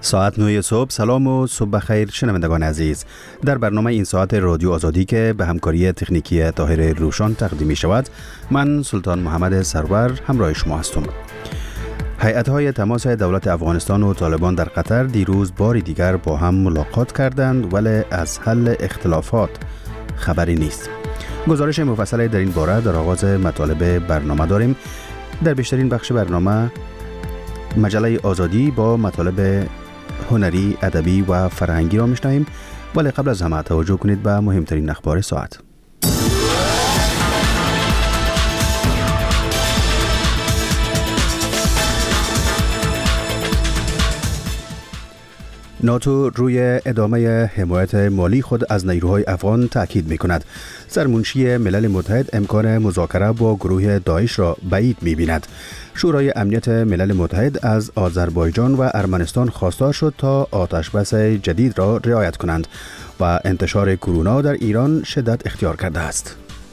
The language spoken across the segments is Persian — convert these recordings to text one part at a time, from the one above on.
ساعت 9 صبح. سلام و صبح بخیر شنوندگان عزیز. در برنامه این ساعت رادیو آزادی که به همکاری تکنیکی طاهر روشان تقدیم می شود، من سلطان محمد سرور همراه شما هستم. هیئت‌های تماس دولت افغانستان و طالبان در قطر دیروز بار دیگر با هم ملاقات کردند، ولی از حل اختلافات خبری نیست. گزارش مفصل در این باره در آغاز مطالب برنامه داریم. در بیشترین بخش برنامه مجله آزادی با مطالب هنری، ادبی و فرهنگی را میشنویم، ولی قبل از همه توجه کنید به مهمترین اخبار ساعت. ناتو روی ادامه حمایت مالی خود از نیروهای افغان تاکید می‌کند. سرمنشی ملل متحد امکان مذاکره با گروه داعش را بعید می‌بیند. شورای امنیت ملل متحد از آذربایجان و ارمنستان خواستار شد تا آتشبس جدید را رعایت کنند و انتشار کرونا در ایران شدت اختیار کرده است.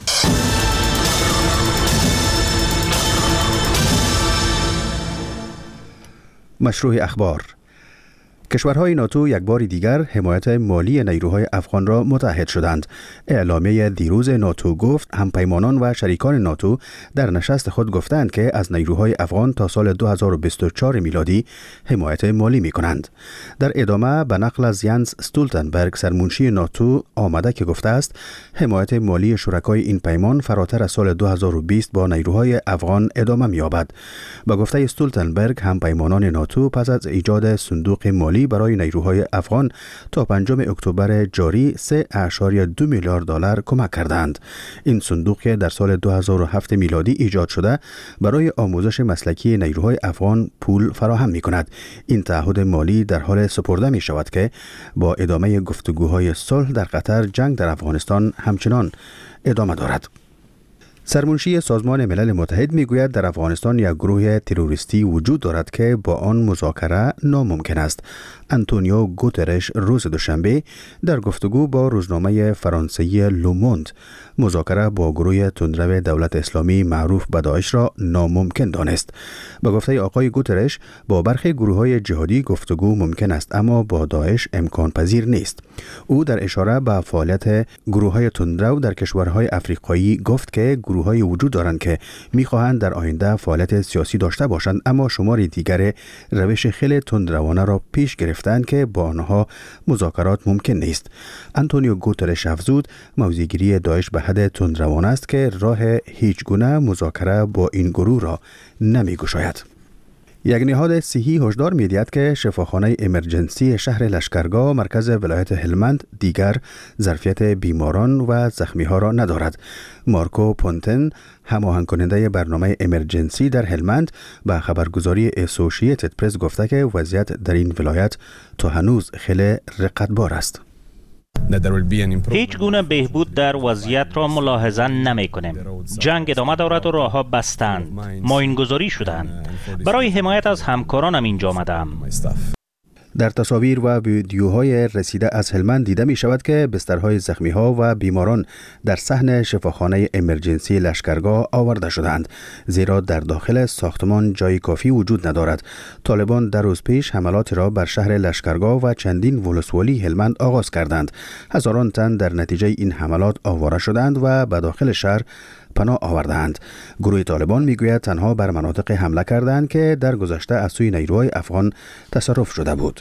مشروع اخبار. کشورهای ناتو یک بار دیگر حمایت مالی نیروهای افغان را متحد شدند. اعلامیه دیروز ناتو گفت همپیمانان و شریکان ناتو در نشست خود گفتند که از نیروهای افغان تا سال 2024 میلادی حمایت مالی می کنند. در ادامه به نقل از ینس استولتنبرگ سرمنشی ناتو آمده که گفته است حمایت مالی شرکای این پیمان فراتر از سال 2020 با نیروهای افغان ادامه می یابد. با گفته استولتنبرگ همپیمانان ناتو پس از ایجاد صندوق مالی برای نیروهای افغان تا 5 اکتبر جاری 3.2 میلیارد دلار کمک کردند. این صندوق که در سال 2007 میلادی ایجاد شده برای آموزش مسلکی نیروهای افغان پول فراهم می کند. این تعهد مالی در حال سپرده می شود که با ادامه گفتگوهای صلح در قطر جنگ در افغانستان همچنان ادامه دارد. سرمنشی سازمان ملل متحد میگوید در افغانستان یک گروه تروریستی وجود دارد که با آن مذاکره ناممکن است. آنتونیو گوترش روز دوشنبه در گفتگو با روزنامه فرانسوی لوموند مذاکره با گروه تندرو دولت اسلامی معروف به داعش را ناممکن دانست. به گفته آقای گوترش با برخی گروه‌های جهادی گفتگو ممکن است اما با داعش امکان پذیر نیست. او در اشاره به فعالیت گروه‌های تندرو در کشورهای افریقایی گفت که گروه‌های وجود دارند که می‌خواهند در آینده فعالیت سیاسی داشته باشند اما شمار دیگر روش خیلی تندروانه را پیش گرفتند که با آنها مذاکرات ممکن نیست. آنتونیو گوترش افزود موضع‌گیری داعش به حد تندروانه است که راه هیچ گونه مذاکره با این گروه را نمی‌گشاید. یک نهاد صحی هشدار می‌دهد که شفاخانه امرجنسی شهر لشکرگاه مرکز ولایت هلمند دیگر ظرفیت بیماران و زخمی‌ها را ندارد. مارکو پونتن هماهنگ کننده برنامه امرجنسی در هلمند به خبرگزاری اسوسییتد پرس گفته که وضعیت در این ولایت تا هنوز خیلی رقتبار است. هیچ گونه بهبود در وضعیت را ملاحظه نمی کنیم. جنگ ادامه دارد و راهها بستند. ماینگذاری شدند. برای حمایت از همکارانم اینجا آمدم. در تصاویر و ویدیوهای رسیده از هلمند دیده می شود که بسترهای زخمی‌ها و بیماران در صحن شفاخانه امرجنسی لشکرگاه آورده شدند، زیرا در داخل ساختمان جای کافی وجود ندارد. طالبان در روز پیش حملات را بر شهر لشکرگاه و چندین ولسوالی هلمند آغاز کردند. هزاران تن در نتیجه این حملات آواره شدند و به داخل شهر پناه آوردند. گروه طالبان میگوید تنها بر مناطق حمله کردند که در گذشته از سوی نیروهای افغان تصرف شده بود.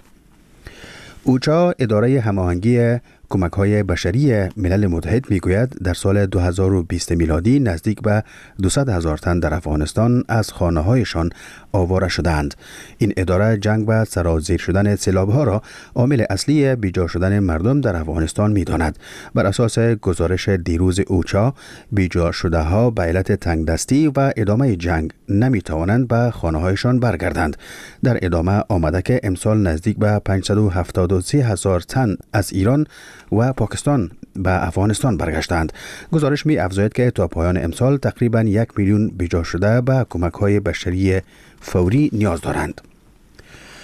اوچا اداره هماهنگی کمک‌های بشری ملل متحد میگوید در سال 2020 میلادی نزدیک به 200,000 تن در افغانستان از خانه‌هایشان آواره شدند. این اداره جنگ و سرازیر شدن سیلاب‌ها را عامل اصلی بیجا شدن مردم در افغانستان می‌داند. بر اساس گزارش دیروز اوچا، بیجا شده‌ها به علت تنگدستی و ادامه جنگ نمی‌توانند به خانه‌هایشان برگردند. در ادامه آمده که امسال نزدیک به 573,000 تن از ایران و پاکستان به افغانستان برگشتند. گزارش می افزاید که تا پایان امسال تقریباً 1 میلیون بیجا شده به کمک‌های بشری فوری نیاز دارند.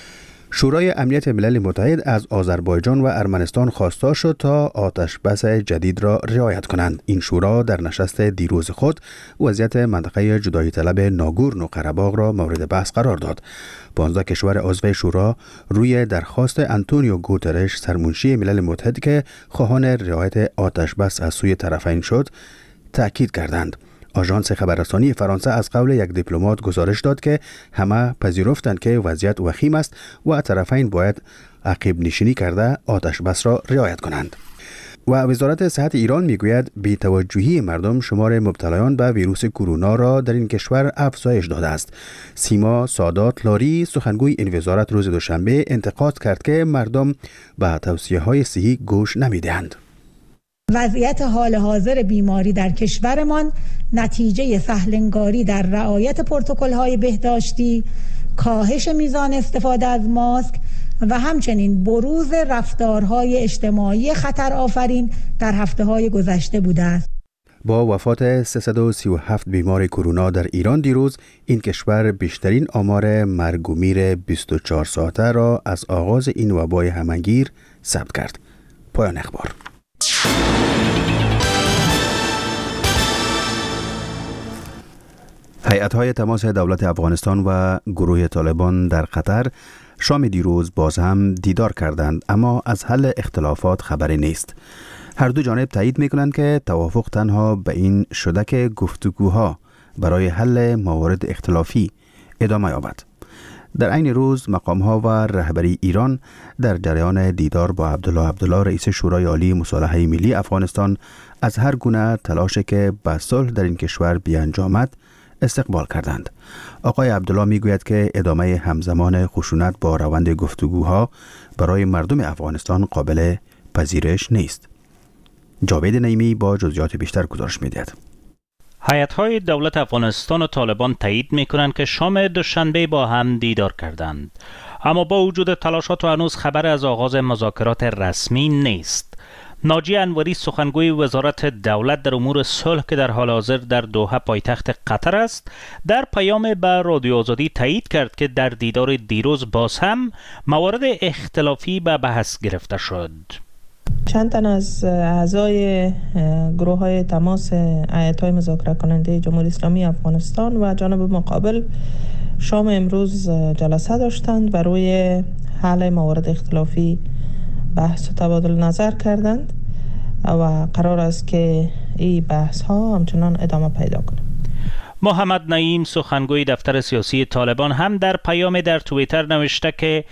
شورای امنیت ملل متحد از آذربایجان و ارمنستان خواسته شد تا آتش بس جدید را رعایت کنند. این شورا در نشست دیروز خود وضعیت منطقه جدایی طلب ناگورنو قره‌باغ را مورد بحث قرار داد. 15 کشور عضو شورا روی درخواست آنتونیو گوترش سرمنشی ملل متحد که خواهان رعایت آتش بس از سوی طرفین شد تأکید کردند. آژانس خبررسانی فرانسه از قول یک دیپلمات گزارش داد که همه پذیرفتند که وضعیت وخیم است و طرفین باید عقب نشینی کرده آتش بس را رعایت کنند. و وزارت صحت ایران میگوید بی‌توجهی مردم شمار مبتلایان به ویروس کرونا را در این کشور افزایش داده است. سیما سادات لاری سخنگوی این وزارت روز دوشنبه انتقاد کرد که مردم به توصیه‌های صحی گوش نمی‌دهند. وضعیت حال حاضر بیماری در کشورمان نتیجه سهل‌انگاری در رعایت پروتکل‌های بهداشتی، کاهش میزان استفاده از ماسک و همچنین بروز رفتارهای اجتماعی خطرآفرین در هفته‌های گذشته بوده است. با وفات 337 بیمار کرونا در ایران دیروز این کشور بیشترین آمار مرگ و میر 24 ساعته را از آغاز این وبای همه‌گیر ثبت کرد. پایان اخبار. هیئت‌های تماس دولت افغانستان و گروه طالبان در قطر شام دیروز باز هم دیدار کردند، اما از حل اختلافات خبری نیست. هر دو جانب تایید می‌کنند که توافق تنها به این شده که گفتگوها برای حل موارد اختلافی ادامه یابد. در عین روز مقام‌ها و رهبری ایران در جریان دیدار با عبدالله رئیس شورای عالی مصالحه ملی افغانستان از هر گونه تلاشی که به صلح در این کشور بیانجامد استقبال کردند. آقای عبدالله میگوید که ادامه همزمان خشونت با روند گفتگوها برای مردم افغانستان قابل پذیرش نیست. جاوید نعیمی با جزئیات بیشتر گزارش می‌دهد. هیئت‌های دولت افغانستان و طالبان تایید می‌کنند که شام دوشنبه با هم دیدار کردند، اما با وجود تلاشات هنوز خبر از آغاز مذاکرات رسمی نیست. ناجی انوری سخنگوی وزارت دولت در امور صلح که در حال حاضر در دوحه پایتخت قطر است، در پیام به رادیو آزادی تایید کرد که در دیدار دیروز باز هم موارد اختلافی به بحث گرفته شد. چند تن از اعضای گروه های تماس هیئت‌های مذاکره کننده جمهوری اسلامی افغانستان و جانب مقابل شام امروز جلسه داشتند و روی حل موارد اختلافی بحث و تبادل نظر کردند و قرار است که این بحث ها همچنان ادامه پیدا کنند. محمد نعیم سخنگوی دفتر سیاسی طالبان هم در پیام در توییتر نوشته که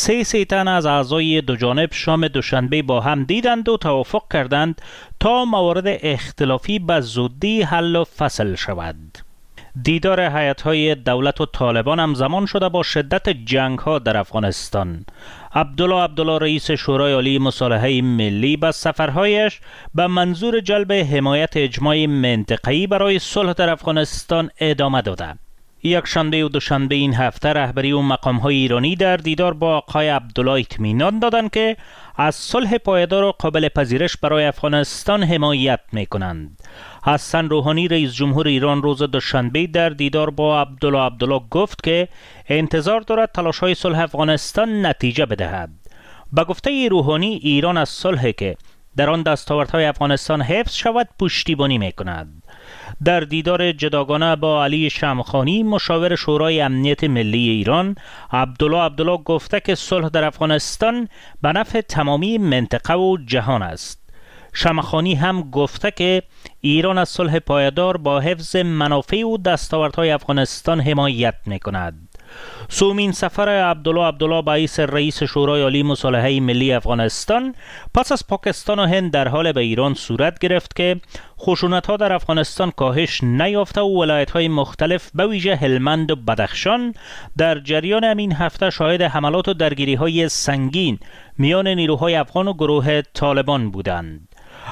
3 تن از اعضای دو جانب شام دوشنبه با هم دیدند و توافق کردند تا موارد اختلافی به زودی حل و فصل شود. دیدار هیئت‌های دولت و طالبان هم زمان شده با شدت جنگ‌ها در افغانستان. عبدالله رئیس شورای عالی مصالحه ملی با سفرهایش به منظور جلب حمایت اجماع منطقه‌ای برای صلح در افغانستان ادامه داده. یک شنبه و دوشنبه این هفته رهبری و مقام‌های ایرانی در دیدار با آقای عبدالله اطمینان دادند که از صلح پایدار و قابل پذیرش برای افغانستان حمایت می‌کنند. حسن روحانی رئیس جمهور ایران روز دوشنبه در دیدار با عبدالله گفت که انتظار دارد تلاش‌های صلح افغانستان نتیجه بدهد. به گفته روحانی ایران از صلحی که در آن دستاوردهای افغانستان حفظ شود پشتیبانی می‌کند. در دیدار جداگانه با علی شمخانی مشاور شورای امنیت ملی ایران، عبدالله گفته که صلح در افغانستان به نفع تمامی منطقه و جهان است. شمخانی هم گفته که ایران از صلح پایدار با حفظ منافع و دستاوردهای افغانستان حمایت می‌کند. سومین سفر عبدالله باعث رئیس شورای عالی مصالحه ملی افغانستان پس از پاکستان و هند در حال به ایران صورت گرفت که خشونت‌ها در افغانستان کاهش نیافته و ولایت‌های مختلف به ویژه هلمند و بدخشان در جریان همین هفته شاهد حملات و درگیری‌های سنگین میان نیروهای افغان و گروه طالبان بودند.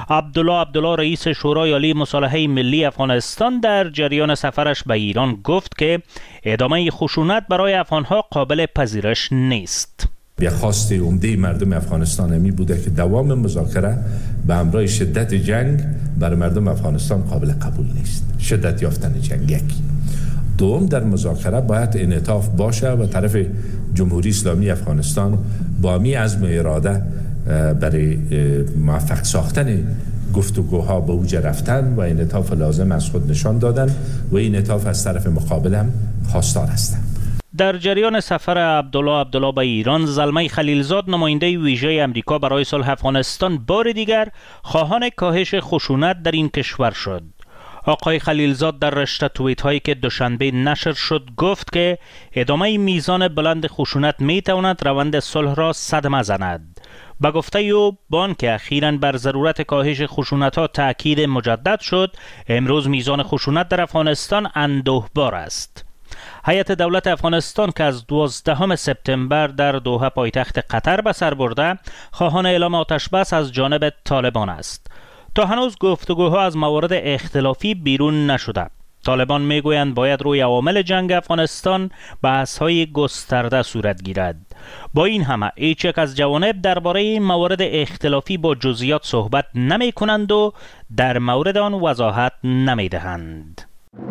عبدالله رئیس شورای عالی مصالحه ملی افغانستان در جریان سفرش به ایران گفت که ادامه خشونت برای افغانها قابل پذیرش نیست. یک خواست عمده مردم افغانستان می بوده که دوام مذاکره به همراه شدت جنگ برای مردم افغانستان قابل قبول نیست. شدت یافتن جنگ یکی. دوم در مذاکره باید انعطاف باشه و طرف جمهوری اسلامی افغانستان با می عزم و اراده برای موفق ساختن گفتگوها به اوج رفتن و انعطاف لازم از خود نشان دادن و این انعطاف از طرف مقابل هم خواستار هستند. در جریان سفر عبدالله به ایران، زلمه خلیلزاد نماینده ویژه امریکا برای صلح افغانستان بار دیگر خواهان کاهش خشونت در این کشور شد. آقای خلیلزاد در رشته توییت هایی که دوشنبه نشر شد گفت که ادامه میزان بلند خشونت می تواند روند صلح را صدمه زند. با گفته او بانک اخیراً بر ضرورت کاهش خشونت ها تأکید مجدد شد. امروز میزان خشونت در افغانستان اندوهبار است. هیئت دولت افغانستان که از 12 سپتامبر در دوحه پایتخت قطر به سر برده، خواهان اعلام آتش بس از جانب طالبان است. تا هنوز گفتگوها از موارد اختلافی بیرون نشده. طالبان میگویند باید روی عوامل جنگ افغانستان بحث‌های گسترده صورت گیرد. با این همه هیچ یک از جوانب درباره این موارد اختلافی با جزئیات صحبت نمی کنند و در مورد آن وضاحت نمی دهند.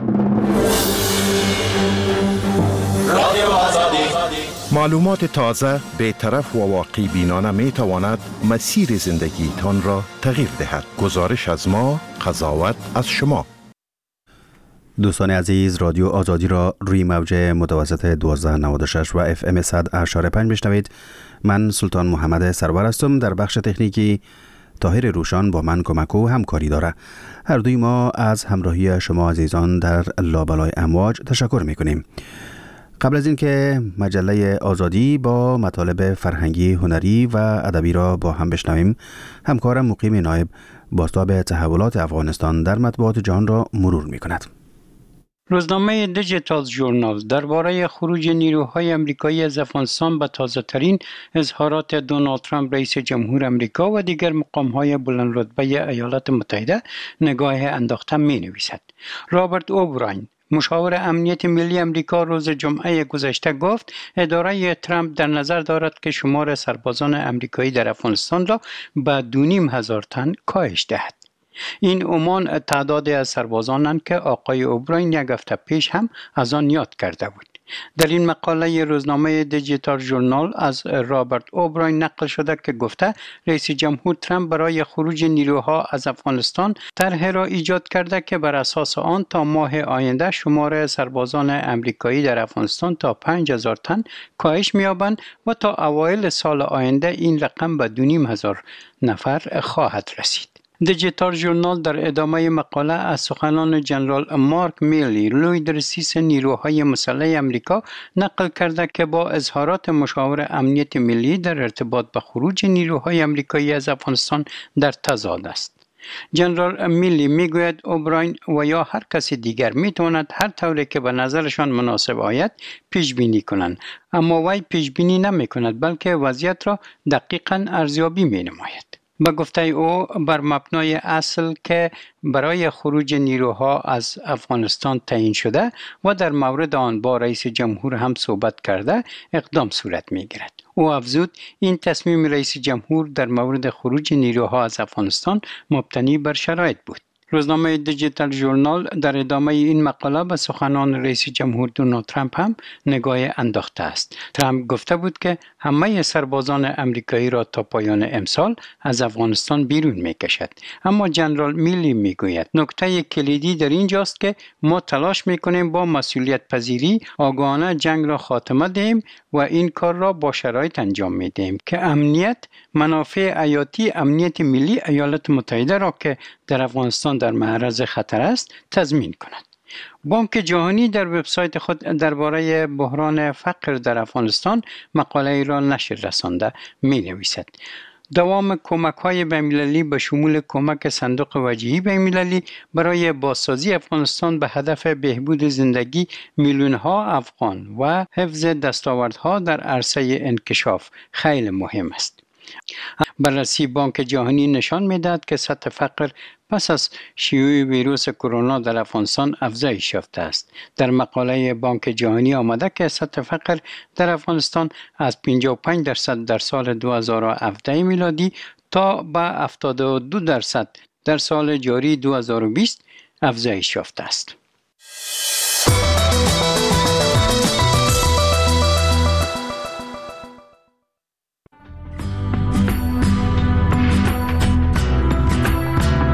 معلومات تازه، بی‌طرف و واقعی بینانه می تواند مسیر زندگی تان را تغییر دهد. گزارش از ما، قضاوت از شما. دوستان عزیز، رادیو آزادی را روی موج متوسط 1296 و FM 100.5 میشنوید. من سلطان محمد سرور هستم. در بخش تکنیکی طاهر روشان با من کمک و همکاری داره. هر دوی ما از همراهی شما عزیزان در لابلای امواج تشکر میکنیم. قبل از اینکه مجله آزادی با مطالب فرهنگی، هنری و ادبی را با هم بشنویم، همکارم مقیم نایب بازتاب تحولات افغانستان در مطبوعات جهان را مرور میکند. روزنامه دیجیتال ژورنال درباره خروج نیروهای آمریکایی از افغانستان به تازه‌ترین اظهارات دونالد ترامپ رئیس جمهور آمریکا و دیگر مقام‌های بلندرتبه ایالات متحده نگاه انداخته می‌نویسد. رابرت اوبراین، مشاور امنیت ملی آمریکا، روز جمعه گذشته گفت اداره ترامپ در نظر دارد که شمار سربازان آمریکایی در افغانستان را به 2,500 تن کاهش دهد. این عمان تعدادی از سربازانند که آقای اوبراین یک هفته پیش هم از آن یاد کرده بود. در این مقاله روزنامه دیجیتال ژورنال از رابرت اوبراین نقل شده که گفته رئیس جمهور ترامپ برای خروج نیروها از افغانستان طرحی را ایجاد کرده که بر اساس آن تا ماه آینده شمار سربازان آمریکایی در افغانستان تا 5,000 تن کاهش می‌یابند و تا اوایل سال آینده این رقم به 2,500 نفر خواهد رسید. دیجیتال ژورنال در ادامه مقاله از سخنان جنرال مارک میلی، لوی درسیس نیروهای مسلح آمریکا، نقل کرده که با اظهارات مشاور امنیت ملی در ارتباط به خروج نیروهای آمریکایی از افغانستان در تضاد است. جنرال میلی میگوید اوبراین و یا هر کسی دیگر میتواند هر طوری که به نظرشان مناسب آید پیش بینی کنند، اما وی پیش بینی نمی کند بلکه وضعیت را دقیقاً ارزیابی می نماید. به گفته او بر مبنای اصل که برای خروج نیروها از افغانستان تعیین شده و در مورد آن با رئیس جمهور هم صحبت کرده اقدام صورت می گیرد. او افزود این تصمیم رئیس جمهور در مورد خروج نیروها از افغانستان مبتنی بر شرایط بود. روزنامه دیجیتال ژورنال در ادامه این مقاله به سخنان رئیس جمهور دونالد ترامپ هم نگاه انداخته است. ترامپ گفته بود که همه سربازان آمریکایی را تا پایان امسال از افغانستان بیرون می‌کشد. اما جنرال میلی میگوید نکته کلیدی در اینجاست که ما تلاش می‌کنیم با مسئولیت پذیری آگاهانه جنگ را خاتمه دهیم و این کار را با شرایط انجام می‌دهیم که امنیت، منافع حیاتی امنیت ملی ایالات متحده را که در افغانستان در معرض خطر است تضمین کند. بانک جهانی در وبسایت خود درباره بحران فقر در افغانستان مقاله را نشر رسانده می‌نویسد. دوام کمک‌های بین‌المللی به شمول کمک صندوق وجیهی بین‌المللی برای بازسازی افغانستان به هدف بهبود زندگی میلیون‌ها افغان و حفظ دستاوردها در عرصه انکشاف خیلی مهم است. بررسی بانک جهانی نشان می‌دهد که سطح فقر پس از شیوع ویروس کرونا در افغانستان افزایش یافته است. در مقاله بانک جهانی آمده که سطح فقر در افغانستان از 55% در سال 2017 میلادی تا به 72% در سال جاری 2020 افزایش یافته است.